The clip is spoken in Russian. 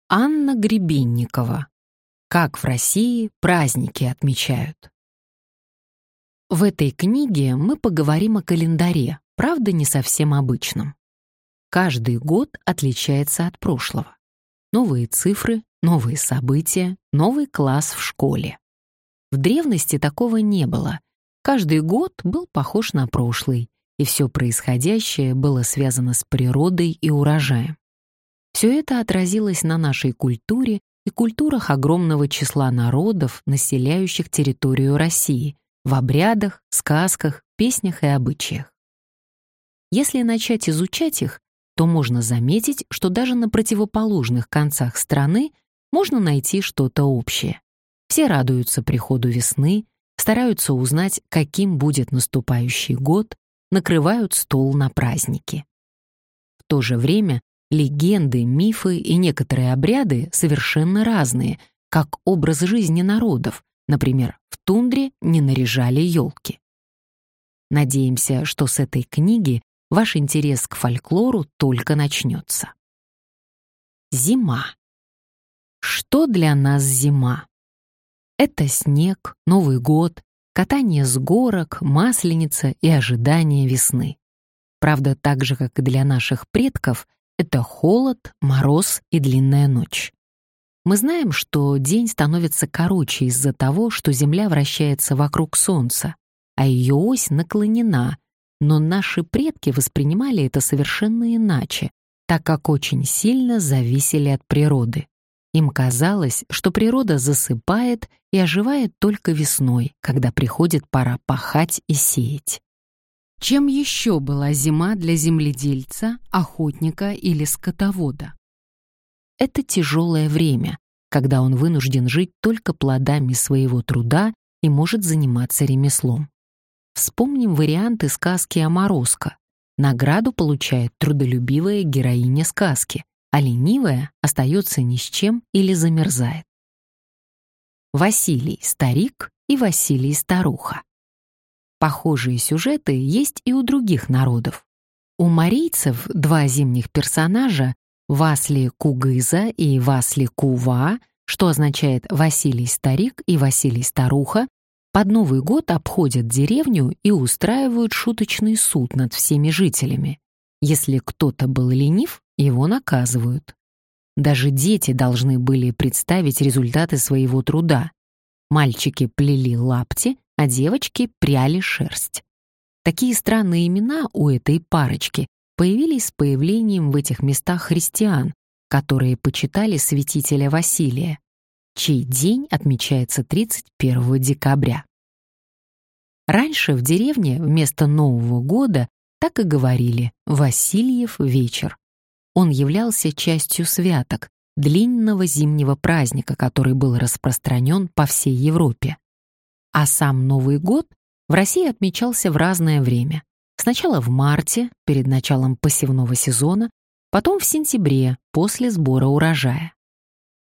Анна Гребенникова. Как в России праздники отмечают. В этой книге мы поговорим о календаре, правда, не совсем обычном. Каждый год отличается от прошлого. Новые цифры, новые события, новый класс в школе. В древности такого не было. Каждый год был похож на прошлый, и все происходящее было связано с природой и урожаем. Все это отразилось на нашей культуре и культурах огромного числа народов, населяющих территорию России, в обрядах, сказках, песнях и обычаях. Если начать изучать их, то можно заметить, что даже на противоположных концах страны можно найти что-то общее. Все радуются приходу весны, стараются узнать, каким будет наступающий год, накрывают стол на праздники. В то же время легенды, мифы и некоторые обряды совершенно разные, как образ жизни народов. Например, в тундре не наряжали елки. Надеемся, что с этой книги ваш интерес к фольклору только начнется. Зима. Что для нас зима? Это снег, Новый год, катание с горок, Масленица и ожидание весны. Правда, так же, как и для наших предков, это холод, мороз и длинная ночь. Мы знаем, что день становится короче из-за того, что Земля вращается вокруг Солнца, а ее ось наклонена, но наши предки воспринимали это совершенно иначе, так как очень сильно зависели от природы. Им казалось, что природа засыпает и оживает только весной, когда приходит пора пахать и сеять. Чем еще была зима для земледельца, охотника или скотовода? Это тяжелое время, когда он вынужден жить только плодами своего труда и может заниматься ремеслом. Вспомним варианты сказки о Морозко. Награду получает трудолюбивая героиня сказки, а ленивая остается ни с чем или замерзает. Василий старик и Василий старуха. Похожие сюжеты есть и у других народов. У марийцев два зимних персонажа Васли Кугыза и Васли Кува, что означает Василий старик и Василий старуха, под Новый год обходят деревню и устраивают шуточный суд над всеми жителями. Если кто-то был ленив, его наказывают. Даже дети должны были представить результаты своего труда. Мальчики плели лапти, а девочки пряли шерсть. Такие странные имена у этой парочки появились с появлением в этих местах христиан, которые почитали святителя Василия, чей день отмечается 31 декабря. Раньше в деревне вместо Нового года так и говорили «Васильев вечер». Он являлся частью святок, длинного зимнего праздника, который был распространен по всей Европе. А сам Новый год в России отмечался в разное время. Сначала в марте, перед началом посевного сезона, потом в сентябре, после сбора урожая.